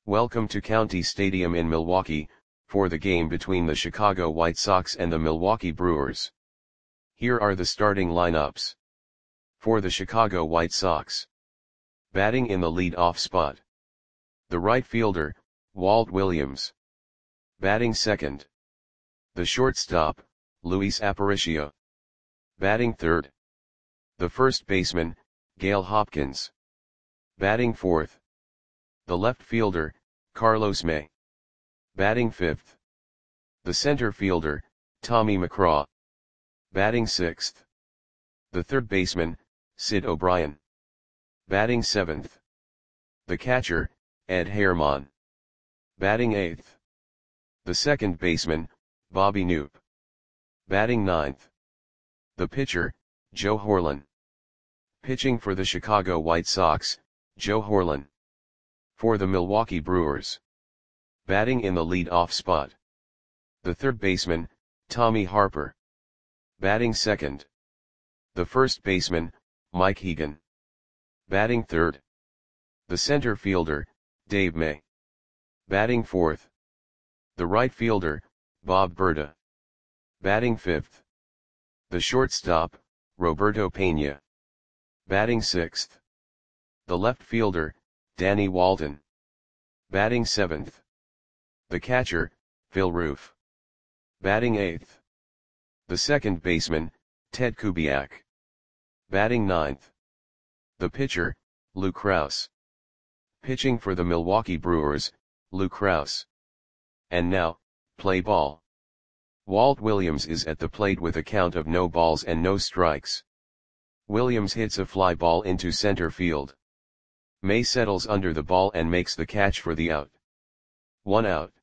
Welcome to County Stadium in Milwaukee, for the game between the Chicago White Sox and the Milwaukee Brewers. Here are the starting lineups. For the Chicago White Sox. Batting in the lead-off spot. The right fielder, Walt Williams. Batting second. The shortstop, Luis Aparicio. Batting third. The first baseman, Gail Hopkins. Batting fourth. The left fielder, Carlos May. Batting fifth. The center fielder, Tommy McCraw. Batting sixth. The third baseman, Sid O'Brien. Batting seventh. The catcher, Ed Herman. Batting eighth. The second baseman, Bobby Knoop. Batting ninth. The pitcher, Joe Horlen. Pitching for the Chicago White Sox, Joe Horlen. For the Milwaukee Brewers. Batting in the lead-off spot. The third baseman, Tommy Harper. Batting second. The first baseman, Mike Hegan. Batting third. The center fielder, Dave May. Batting fourth. The right fielder, Bob Berta. Batting fifth. The shortstop, Roberto Pena. Batting sixth. The left fielder, Danny Walton. Batting seventh. The catcher, Phil Roof. Batting eighth. The second baseman, Ted Kubiak. Batting ninth. The pitcher, Lou Krause. Pitching for the Milwaukee Brewers, Lou Krause. And now, play ball. Walt Williams is at the plate with a count of no balls and no strikes. Williams hits a fly ball into center field. May settles under the ball and makes the catch for the out. 1 out.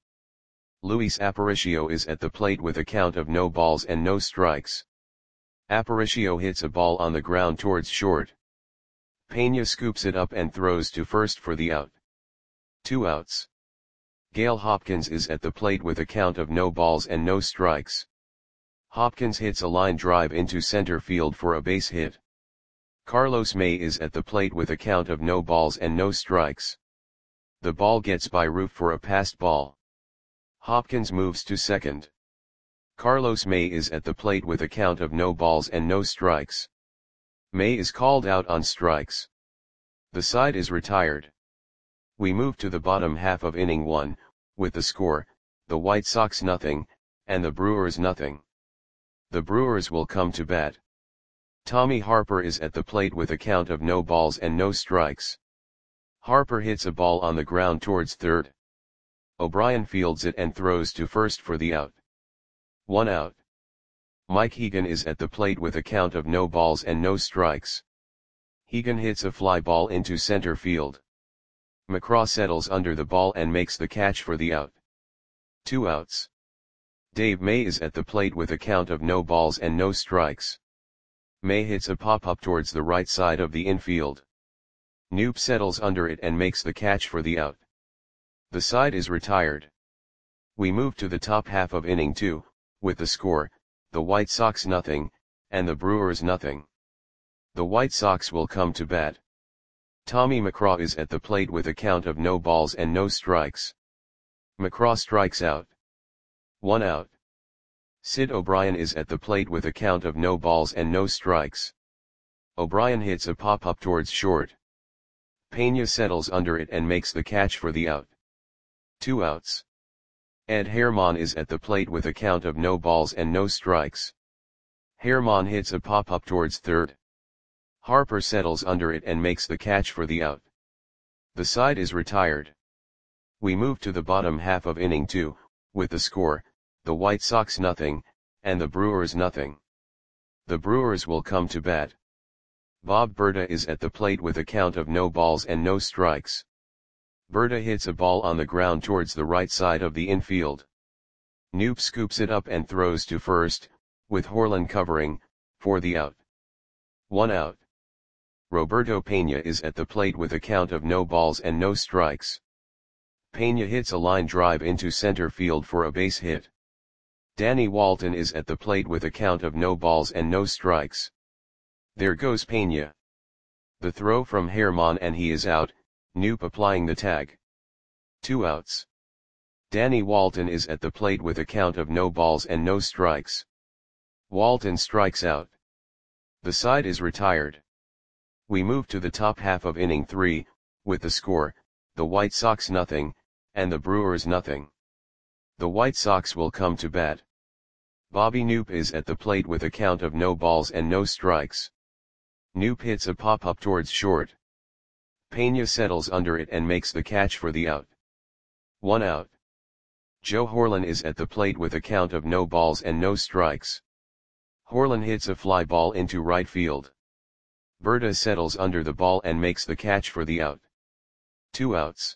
Luis Aparicio is at the plate with a count of no balls and no strikes. Aparicio hits a ball on the ground towards short. Pena scoops it up and throws to first for the out. 2 outs. Gail Hopkins is at the plate with a count of no balls and no strikes. Hopkins hits a line drive into center field for a base hit. Carlos May is at the plate with a count of no balls and no strikes. The ball gets by Roof for a passed ball. Hopkins moves to second. Carlos May is at the plate with a count of no balls and no strikes. May is called out on strikes. The side is retired. We move to the bottom half of inning 1, with the score, the White Sox nothing, and the Brewers nothing. The Brewers will come to bat. Tommy Harper is at the plate with a count of no balls and no strikes. Harper hits a ball on the ground towards third. O'Brien fields it and throws to first for the out. 1 out. Mike Hegan is at the plate with a count of no balls and no strikes. Hegan hits a fly ball into center field. McCraw settles under the ball and makes the catch for the out. 2 outs. Dave May is at the plate with a count of no balls and no strikes. May hits a pop-up towards the right side of the infield. Knoop settles under it and makes the catch for the out. The side is retired. We move to the top half of inning 2, with the score, the White Sox nothing, and the Brewers nothing. The White Sox will come to bat. Tommy McCraw is at the plate with a count of no balls and no strikes. McCraw strikes out. 1 out. Sid O'Brien is at the plate with a count of no balls and no strikes. O'Brien hits a pop-up towards short. Pena settles under it and makes the catch for the out. 2 outs. Ed Herman is at the plate with a count of no balls and no strikes. Herman hits a pop-up towards third. Harper settles under it and makes the catch for the out. The side is retired. We move to the bottom half of inning 2, with the score, the White Sox nothing, and the Brewers nothing. The Brewers will come to bat. Bob Berta is at the plate with a count of no balls and no strikes. Berta hits a ball on the ground towards the right side of the infield. Knoop scoops it up and throws to first, with Horlen covering, for the out. 1 out. Roberto Pena is at the plate with a count of no balls and no strikes. Pena hits a line drive into center field for a base hit. Danny Walton is at the plate with a count of no balls and no strikes. There goes Pena. The throw from Herman and he is out, Knoop applying the tag. 2 outs. Danny Walton is at the plate with a count of no balls and no strikes. Walton strikes out. The side is retired. We move to the top half of inning 3, with the score, the White Sox nothing, and the Brewers nothing. The White Sox will come to bat. Bobby Knoop is at the plate with a count of no balls and no strikes. Knoop hits a pop-up towards short. Pena settles under it and makes the catch for the out. 1 out. Joe Horlen is at the plate with a count of no balls and no strikes. Horlen hits a fly ball into right field. Berta settles under the ball and makes the catch for the out. 2 outs.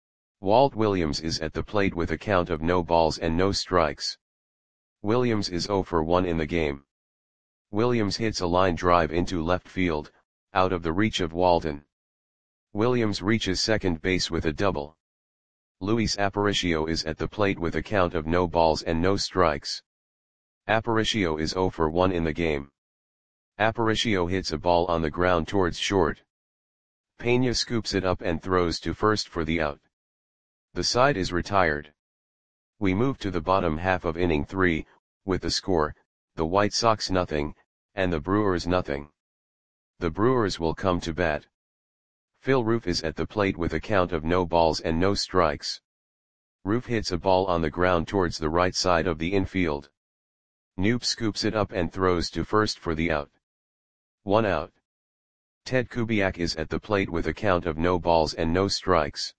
Walt Williams is at the plate with a count of no balls and no strikes. Williams is 0 for 1 in the game. Williams hits a line drive into left field, out of the reach of Walton. Williams reaches second base with a double. Luis Aparicio is at the plate with a count of no balls and no strikes. Aparicio is 0 for 1 in the game. Aparicio hits a ball on the ground towards short. Pena scoops it up and throws to first for the out. The side is retired. We move to the bottom half of inning 3, with the score, the White Sox nothing, and the Brewers nothing. The Brewers will come to bat. Phil Roof is at the plate with a count of no balls and no strikes. Roof hits a ball on the ground towards the right side of the infield. Knoop scoops it up and throws to first for the out. 1 out. Ted Kubiak is at the plate with a count of no balls and no strikes.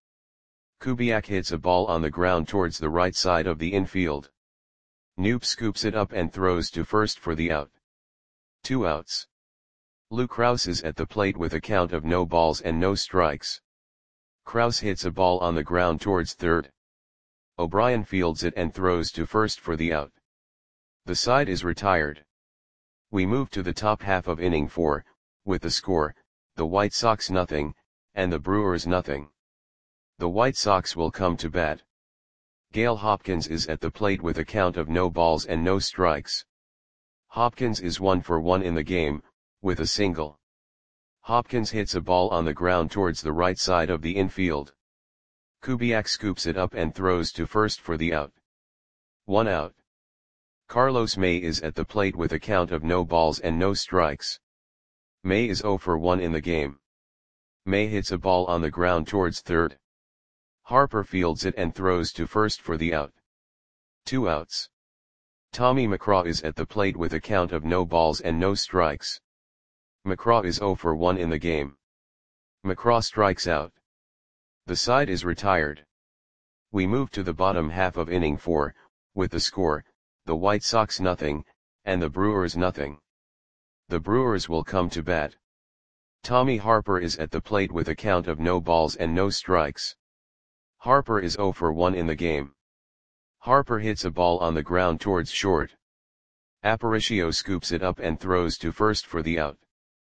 Kubiak hits a ball on the ground towards the right side of the infield. Knoop scoops it up and throws to first for the out. 2 outs. Lou Krause is at the plate with a count of no balls and no strikes. Krause hits a ball on the ground towards third. O'Brien fields it and throws to first for the out. The side is retired. We move to the top half of inning 4, with the score, the White Sox nothing, and the Brewers nothing. The White Sox will come to bat. Gale Hopkins is at the plate with a count of no balls and no strikes. Hopkins is 1 for 1 in the game, with a single. Hopkins hits a ball on the ground towards the right side of the infield. Kubiak scoops it up and throws to first for the out. 1 out. Carlos May is at the plate with a count of no balls and no strikes. May is 0 for 1 in the game. May hits a ball on the ground towards third. Harper fields it and throws to first for the out. 2 outs. Tommy McCraw is at the plate with a count of no balls and no strikes. McCraw is 0 for 1 in the game. McCraw strikes out. The side is retired. We move to the bottom half of inning 4, with the score, the White Sox nothing, and the Brewers nothing. The Brewers will come to bat. Tommy Harper is at the plate with a count of no balls and no strikes. Harper is 0 for 1 in the game. Harper hits a ball on the ground towards short. Aparicio scoops it up and throws to first for the out.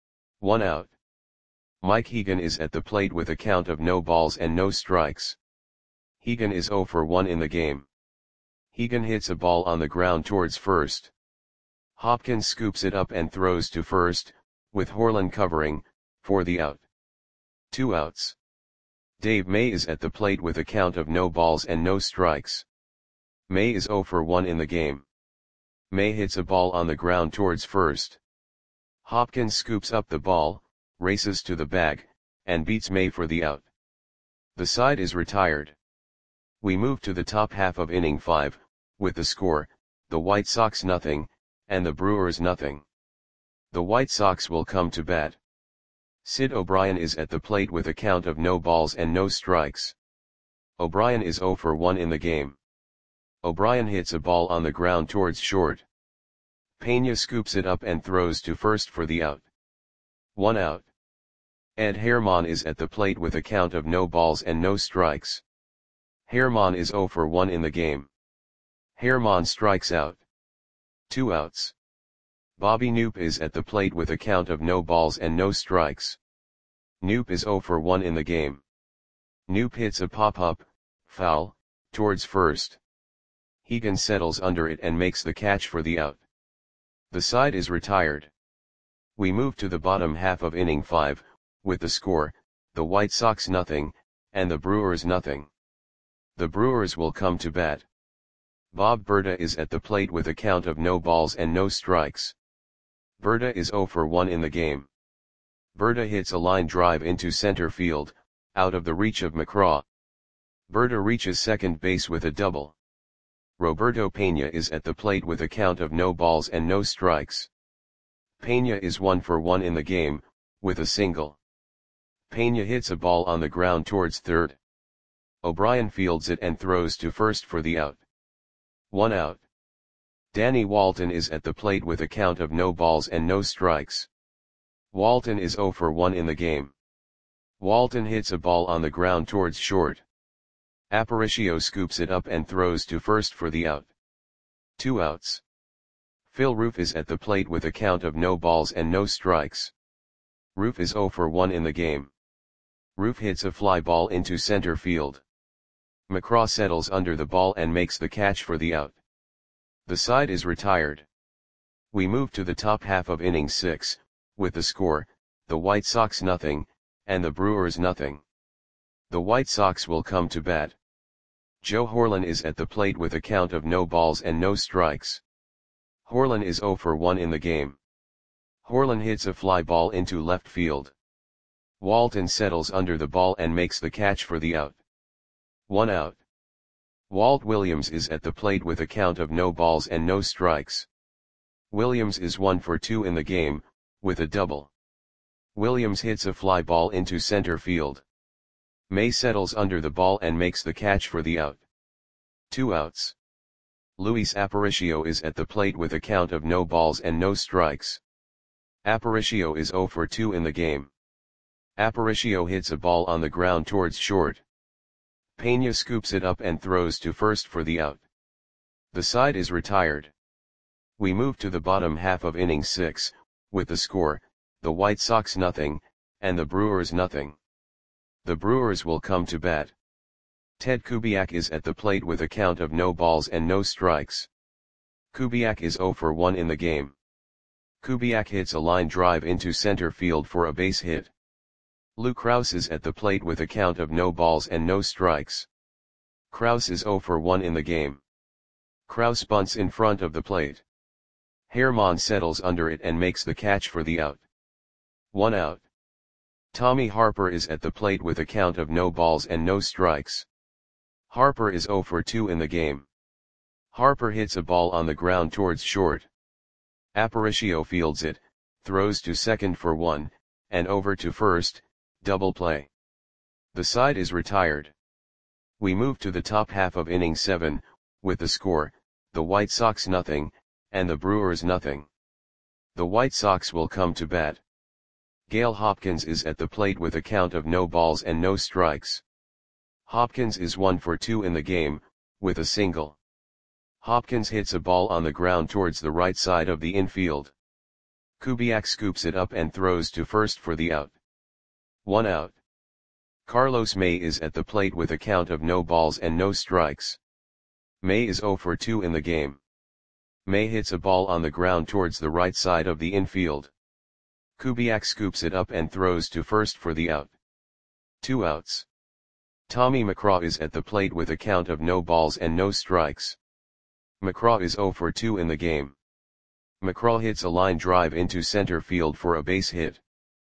1 out. Mike Hegan is at the plate with a count of no balls and no strikes. Hegan is 0 for 1 in the game. Hegan hits a ball on the ground towards first. Hopkins scoops it up and throws to first, with Horlen covering, for the out. 2 outs. Dave May is at the plate with a count of no balls and no strikes. May is 0 for 1 in the game. May hits a ball on the ground towards first. Hopkins scoops up the ball, races to the bag, and beats May for the out. The side is retired. We move to the top half of inning 5, with the score, the White Sox nothing, and the Brewers nothing. The White Sox will come to bat. Sid O'Brien is at the plate with a count of no balls and no strikes. O'Brien is 0 for 1 in the game. O'Brien hits a ball on the ground towards short. Pena scoops it up and throws to first for the out. 1 out. Ed Herman is at the plate with a count of no balls and no strikes. Herman is 0 for 1 in the game. Herman strikes out. 2 outs. Bobby Knoop is at the plate with a count of no balls and no strikes. Knoop is 0 for 1 in the game. Knoop hits a pop-up, foul, towards first. Hegan settles under it and makes the catch for the out. The side is retired. We move to the bottom half of inning 5, with the score, the White Sox nothing, and the Brewers nothing. The Brewers will come to bat. Bob Berta is at the plate with a count of no balls and no strikes. Berta is 0 for 1 in the game. Berta hits a line drive into center field, out of the reach of McCraw. Berta reaches second base with a double. Roberto Pena is at the plate with a count of no balls and no strikes. Pena is 1 for 1 in the game, with a single. Pena hits a ball on the ground towards third. O'Brien fields it and throws to first for the out. 1 out. Danny Walton is at the plate with a count of no balls and no strikes. Walton is 0 for 1 in the game. Walton hits a ball on the ground towards short. Aparicio scoops it up and throws to first for the out. 2 outs. Phil Roof is at the plate with a count of no balls and no strikes. Roof is 0 for 1 in the game. Roof hits a fly ball into center field. McCraw settles under the ball and makes the catch for the out. The side is retired. We move to the top half of inning 6, with the score, the White Sox nothing, and the Brewers nothing. The White Sox will come to bat. Joe Horlen is at the plate with a count of no balls and no strikes. Horlen is 0 for 1 in the game. Horlen hits a fly ball into left field. Walton settles under the ball and makes the catch for the out. 1 out. Walt Williams is at the plate with a count of no balls and no strikes. Williams is 1 for 2 in the game, with a double. Williams hits a fly ball into center field. May settles under the ball and makes the catch for the out. 2 outs. Luis Aparicio is at the plate with a count of no balls and no strikes. Aparicio is 0 for 2 in the game. Aparicio hits a ball on the ground towards short. Pena scoops it up and throws to first for the out. The side is retired. We move to the bottom half of inning 6, with the score, the White Sox nothing, and the Brewers nothing. The Brewers will come to bat. Ted Kubiak is at the plate with a count of no balls and no strikes. Kubiak is 0 for 1 in the game. Kubiak hits a line drive into center field for a base hit. Lou Krause is at the plate with a count of no balls and no strikes. Krause is 0 for 1 in the game. Krause bunts in front of the plate. Herman settles under it and makes the catch for the out. 1 out. Tommy Harper is at the plate with a count of no balls and no strikes. Harper is 0 for 2 in the game. Harper hits a ball on the ground towards short. Aparicio fields it, throws to second for 1, and over to first, double play. The side is retired. We move to the top half of inning 7, with the score, the White Sox nothing, and the Brewers nothing. The White Sox will come to bat. Gale Hopkins is at the plate with a count of no balls and no strikes. Hopkins is 1 for 2 in the game, with a single. Hopkins hits a ball on the ground towards the right side of the infield. Kubiak scoops it up and throws to first for the out. 1 out. Carlos May is at the plate with a count of no balls and no strikes. May is 0 for 2 in the game. May hits a ball on the ground towards the right side of the infield. Kubiak scoops it up and throws to first for the out. 2 outs. Tommy McCraw is at the plate with a count of no balls and no strikes. McCraw is 0 for 2 in the game. McCraw hits a line drive into center field for a base hit.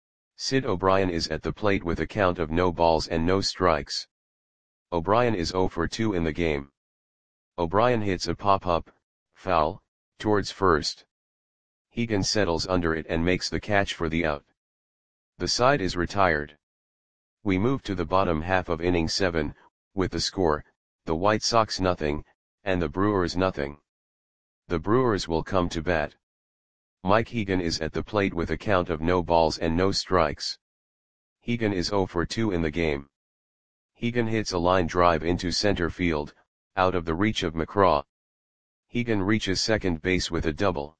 Sid O'Brien is at the plate with a count of no balls and no strikes. O'Brien is 0 for 2 in the game. O'Brien hits a pop-up, foul, towards first. Hegan settles under it and makes the catch for the out. The side is retired. We move to the bottom half of inning 7, with the score, the White Sox nothing, and the Brewers nothing. The Brewers will come to bat. Mike Hegan is at the plate with a count of no balls and no strikes. Hegan is 0 for 2 in the game. Hegan hits a line drive into center field, out of the reach of McCraw. Hegan reaches second base with a double.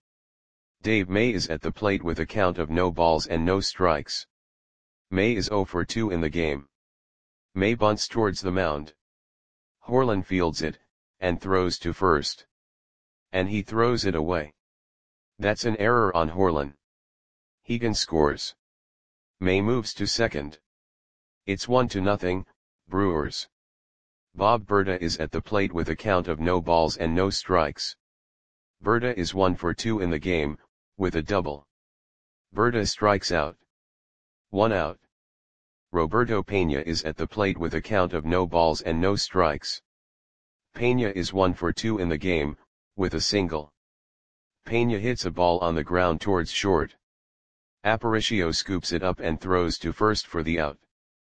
Dave May is at the plate with a count of no balls and no strikes. May is 0 for 2 in the game. May bunts towards the mound. Horlen fields it, and throws to first. And he throws it away. That's an error on Horlen. Hegan scores. May moves to second. It's 1-0, Brewers. Bob Berta is at the plate with a count of no balls and no strikes. Berta is 1 for 2 in the game, with a double. Berta strikes out. 1 out. Roberto Peña is at the plate with a count of no balls and no strikes. Peña is 1 for 2 in the game, with a single. Peña hits a ball on the ground towards short. Aparicio scoops it up and throws to first for the out.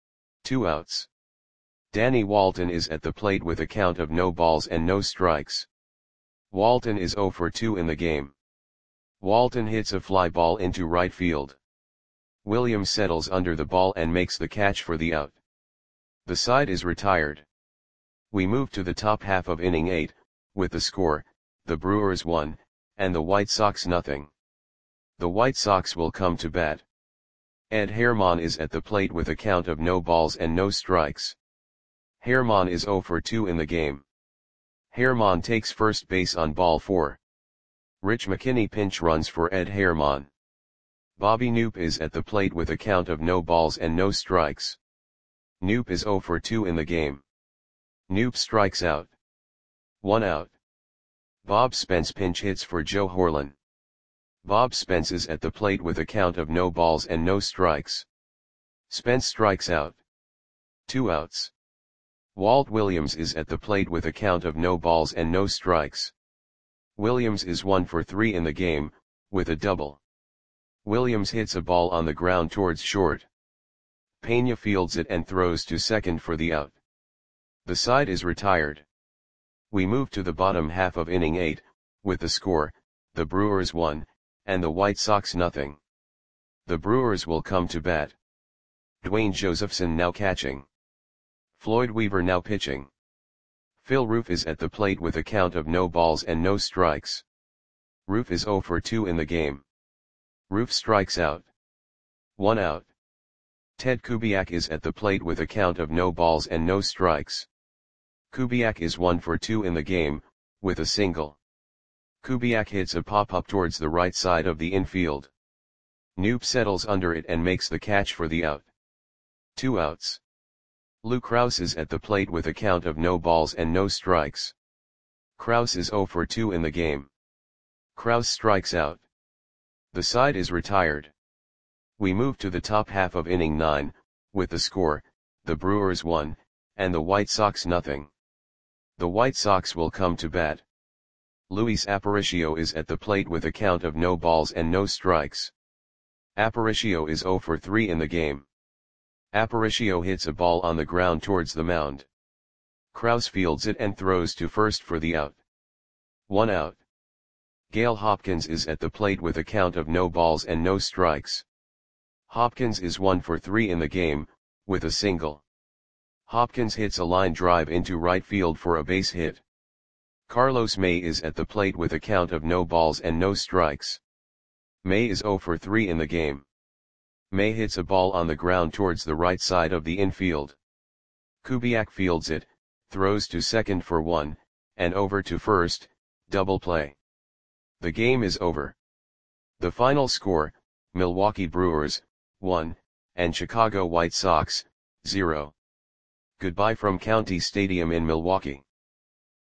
2 outs. Danny Walton is at the plate with a count of no balls and no strikes. Walton is 0 for 2 in the game. Walton hits a fly ball into right field. Williams settles under the ball and makes the catch for the out. The side is retired. We move to the top half of inning 8, with the score, the Brewers 1, and the White Sox nothing. The White Sox will come to bat. Ed Herman is at the plate with a count of no balls and no strikes. Herman is 0 for 2 in the game. Herman takes first base on ball 4. Rich McKinney pinch runs for Ed Herman. Bobby Knoop is at the plate with a count of no balls and no strikes. Knoop is 0 for 2 in the game. Knoop strikes out. 1 out. Bob Spence pinch hits for Joe Horlen. Bob Spence is at the plate with a count of no balls and no strikes. Spence strikes out. 2 outs. Walt Williams is at the plate with a count of no balls and no strikes. Williams is 1 for 3 in the game, with a double. Williams hits a ball on the ground towards short. Peña fields it and throws to second for the out. The side is retired. We move to the bottom half of inning 8, with the score, the Brewers 1, and the White Sox nothing. The Brewers will come to bat. Dwayne Josephson now catching. Floyd Weaver now pitching. Phil Roof is at the plate with a count of no balls and no strikes. Roof is 0 for 2 in the game. Roof strikes out. 1 out. Ted Kubiak is at the plate with a count of no balls and no strikes. Kubiak is 1 for 2 in the game, with a single. Kubiak hits a pop-up towards the right side of the infield. Knoop settles under it and makes the catch for the out. 2 outs. Lou Krause is at the plate with a count of no balls and no strikes. Krause is 0 for 2 in the game. Krause strikes out. The side is retired. We move to the top half of inning 9, with the score, the Brewers 1, and the White Sox nothing. The White Sox will come to bat. Luis Aparicio is at the plate with a count of no balls and no strikes. Aparicio is 0 for 3 in the game. Aparicio hits a ball on the ground towards the mound. Krause fields it and throws to first for the out. 1 out. Gale Hopkins is at the plate with a count of no balls and no strikes. Hopkins is 1 for 3 in the game, with a single. Hopkins hits a line drive into right field for a base hit. Carlos May is at the plate with a count of no balls and no strikes. May is 0 for 3 in the game. May hits a ball on the ground towards the right side of the infield. Kubiak fields it, throws to second for 1, and over to first, double play. The game is over. The final score, Milwaukee Brewers, 1, and Chicago White Sox, 0. Goodbye from County Stadium in Milwaukee.